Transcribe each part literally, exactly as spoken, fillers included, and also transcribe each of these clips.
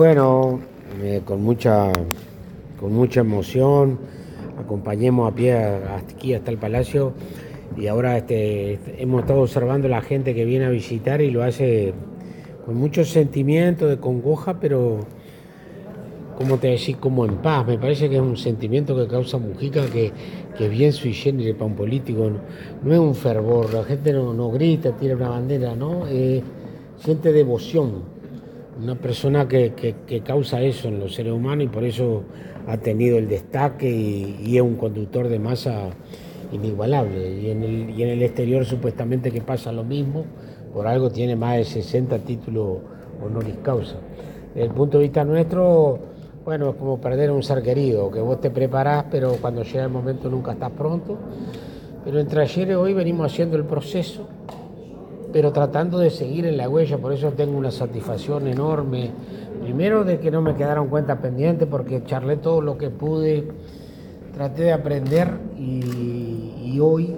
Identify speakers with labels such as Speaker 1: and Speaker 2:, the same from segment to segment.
Speaker 1: Bueno, eh, con mucha con mucha emoción, acompañemos a pie hasta aquí, hasta el Palacio, y ahora este, este, hemos estado observando a la gente que viene a visitar y lo hace con mucho sentimiento de congoja, pero como te decís, como en paz. Me parece que es un sentimiento que causa Mujica que, que es bien sui generis para un político. No, no es un fervor, la gente no, no grita, tira una bandera, no, eh, siente devoción. Una persona que, que, que causa eso en los seres humanos y por eso ha tenido el destaque y, y es un conductor de masa inigualable. Y en, el, y en el exterior supuestamente que pasa lo mismo, por algo tiene más de sesenta títulos honoris causa. Desde el punto de vista nuestro, bueno, es como perder a un ser querido, que vos te preparás, pero cuando llega el momento nunca estás pronto. Pero entre ayer y hoy venimos haciendo el proceso, pero tratando de seguir en la huella, por eso tengo una satisfacción enorme. Primero de que no me quedaron cuentas pendientes, porque charlé todo lo que pude, traté de aprender y, y hoy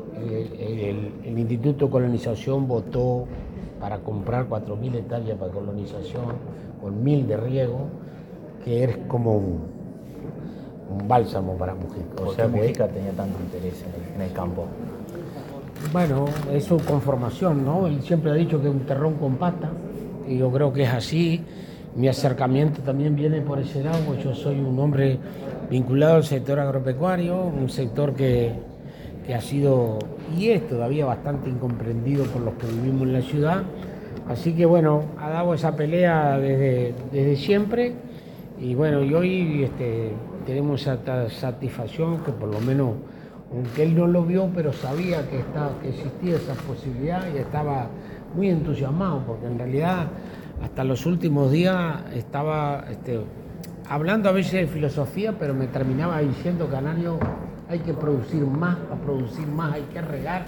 Speaker 1: eh, el, el Instituto de Colonización votó para comprar cuatro mil hectáreas para colonización, con mil de riego, que es como un, un bálsamo para Mujica.
Speaker 2: ¿Por qué Mujica tenía tanto interés en el, en el campo?
Speaker 1: Bueno, es su conformación, ¿no? Él siempre ha dicho que es un terrón con pata, y yo creo que es así. Mi acercamiento también viene por ese lado, pues yo soy un hombre vinculado al sector agropecuario, un sector que, que ha sido y es todavía bastante incomprendido por los que vivimos en la ciudad. Así que bueno, ha dado esa pelea desde, desde siempre, y bueno, y hoy este, tenemos esa satisfacción que por lo menos, aunque él no lo vio, pero sabía que, estaba, que existía esa posibilidad y estaba muy entusiasmado, porque en realidad hasta los últimos días estaba este, hablando a veces de filosofía, pero me terminaba diciendo, Canario, hay que producir más, para producir más hay que regar.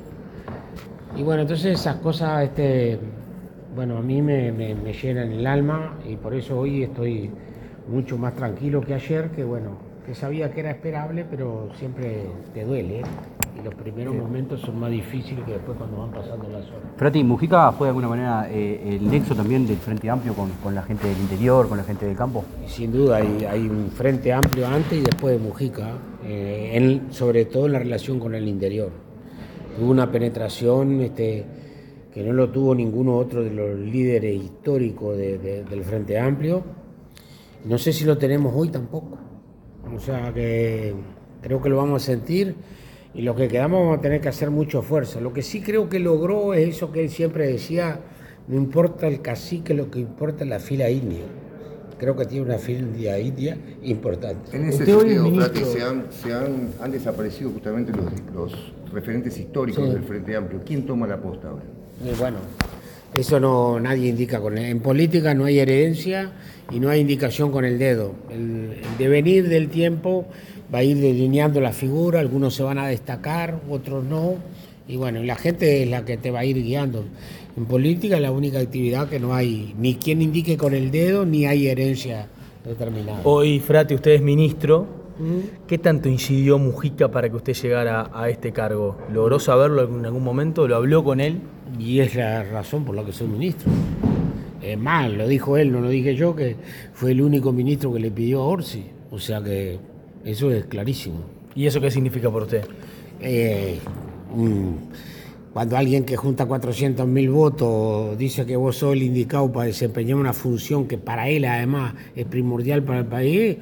Speaker 1: Y bueno, entonces esas cosas, este, bueno, a mí me, me, me llenan el alma, y por eso hoy estoy mucho más tranquilo que ayer, que bueno, que sabía que era esperable, pero siempre te duele, ¿eh? Y los primeros momentos son más difíciles que después cuando van pasando las horas.
Speaker 3: Frati, ¿Mujica fue de alguna manera eh, el nexo también del Frente Amplio con, con la gente del interior, con la gente del campo?
Speaker 1: Y sin duda hay, hay un Frente Amplio antes y después de Mujica, eh, en, sobre todo en la relación con el interior. Hubo una penetración este, que no lo tuvo ninguno otro de los líderes históricos de, de, del Frente Amplio. No sé si lo tenemos hoy tampoco. O sea que creo que lo vamos a sentir, y lo que quedamos vamos a tener que hacer mucho esfuerzo. Lo que sí creo que logró es eso que él siempre decía, no importa el cacique, lo que importa es la fila india. Creo que tiene una fila india importante.
Speaker 4: En ese sentido, Frati, se, han, se han, han desaparecido justamente los, los referentes históricos sí. del Frente Amplio. ¿Quién toma la posta ahora?
Speaker 1: Y bueno, eso no nadie indica. Con él. En política no hay herencia y no hay indicación con el dedo. El, el devenir del tiempo va a ir delineando la figura, algunos se van a destacar, otros no, y bueno, la gente es la que te va a ir guiando. En política es la única actividad que no hay ni quien indique con el dedo, ni hay herencia determinada.
Speaker 2: Hoy, Frati, usted es ministro. ¿Mm? ¿Qué tanto incidió Mujica para que usted llegara a este cargo? ¿Logró saberlo en algún momento? ¿Lo habló con él?
Speaker 1: Y es la razón por la que soy ministro. Es más, lo dijo él, no lo dije yo, que fue el único ministro que le pidió a Orsi. O sea que eso es clarísimo.
Speaker 2: ¿Y eso qué significa por usted?
Speaker 1: Eh, un, cuando alguien que junta cuatrocientos mil votos dice que vos sos el indicado para desempeñar una función que para él además es primordial para el país,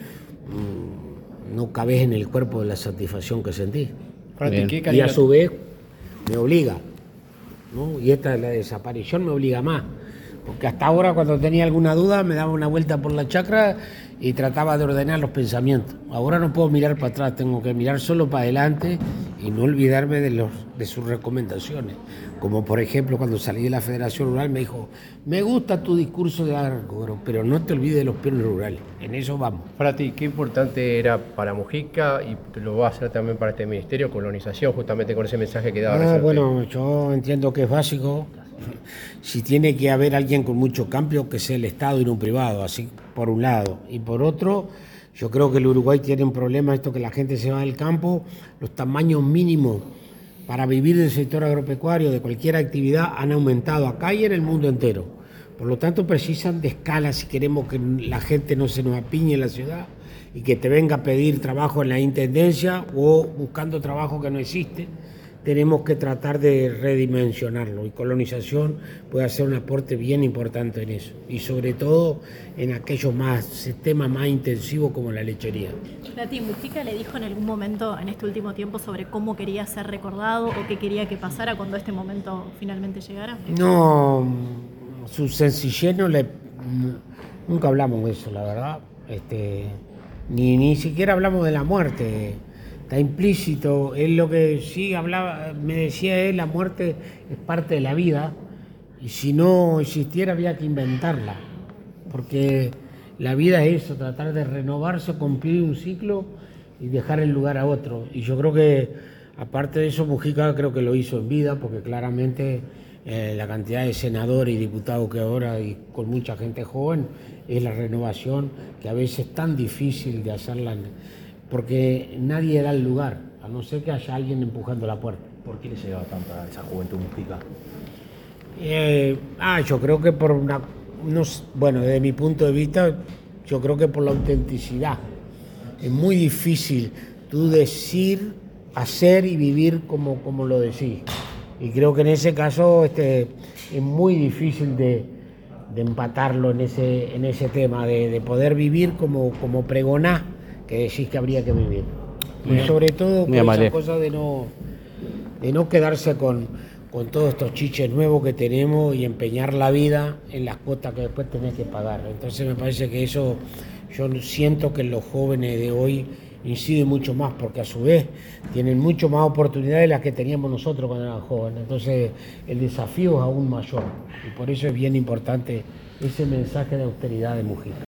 Speaker 1: no cabés en el cuerpo de la satisfacción que sentí. Y a su vez me obliga, ¿no? Y esta la desaparición me obliga más. Porque hasta ahora, cuando tenía alguna duda, me daba una vuelta por la chacra y trataba de ordenar los pensamientos. Ahora no puedo mirar para atrás, tengo que mirar solo para adelante y no olvidarme de, los, de sus recomendaciones. Como por ejemplo, cuando salí de la Federación Rural me dijo, me gusta tu discurso de agro, pero no te olvides de los peones rurales. En eso vamos.
Speaker 5: Para ti, ¿qué importante era para Mujica y lo va a hacer también para este ministerio, colonización, justamente con ese mensaje que daba
Speaker 1: ah,
Speaker 5: recién?
Speaker 1: Bueno, yo entiendo que es básico. Si tiene que haber alguien con mucho cambio, que sea el Estado y no un privado, así por un lado. Y por otro, yo creo que el Uruguay tiene un problema, esto que la gente se va del campo, los tamaños mínimos para vivir del sector agropecuario, de cualquier actividad, han aumentado acá y en el mundo entero. Por lo tanto, precisan de escala si queremos que la gente no se nos apiñe en la ciudad y que te venga a pedir trabajo en la intendencia o buscando trabajo que no existe. Tenemos que tratar de redimensionarlo y Colonización puede hacer un aporte bien importante en eso y sobre todo en aquellos más sistemas más intensivos como la lechería.
Speaker 6: Nati, ¿Mujica le dijo en algún momento en este último tiempo sobre cómo quería ser recordado o qué quería que pasara cuando este momento finalmente llegara?
Speaker 1: No, su sencillez no le... Nunca hablamos de eso, la verdad. Este, ni, ni siquiera hablamos de la muerte. Está implícito, él lo que sí hablaba, me decía él, la muerte es parte de la vida y si no existiera había que inventarla, porque la vida es eso, tratar de renovarse, cumplir un ciclo y dejar el lugar a otro. Y yo creo que, aparte de eso, Mujica creo que lo hizo en vida, porque claramente eh, la cantidad de senadores y diputados que ahora, y con mucha gente joven, es la renovación que a veces es tan difícil de hacerla, porque nadie da el lugar, a no ser que haya alguien empujando la puerta.
Speaker 2: ¿Por qué le llegaba tanta esa juventud Mujica?
Speaker 1: Eh, ah, yo creo que por una... No, bueno, desde mi punto de vista, yo creo que por la autenticidad. Es muy difícil tú decir, hacer y vivir como, como lo decís. Y creo que en ese caso este, es muy difícil de, de empatarlo en ese, en ese tema, de, de poder vivir como, como pregonás, que decís que habría que vivir. Y sobre todo por esa cosa de no, de no quedarse con, con todos estos chiches nuevos que tenemos y empeñar la vida en las cuotas que después tenés que pagar. Entonces me parece que eso, yo siento que los jóvenes de hoy inciden mucho más, porque a su vez tienen mucho más oportunidades de las que teníamos nosotros cuando eran jóvenes. Entonces el desafío es aún mayor y por eso es bien importante ese mensaje de austeridad de Mujica.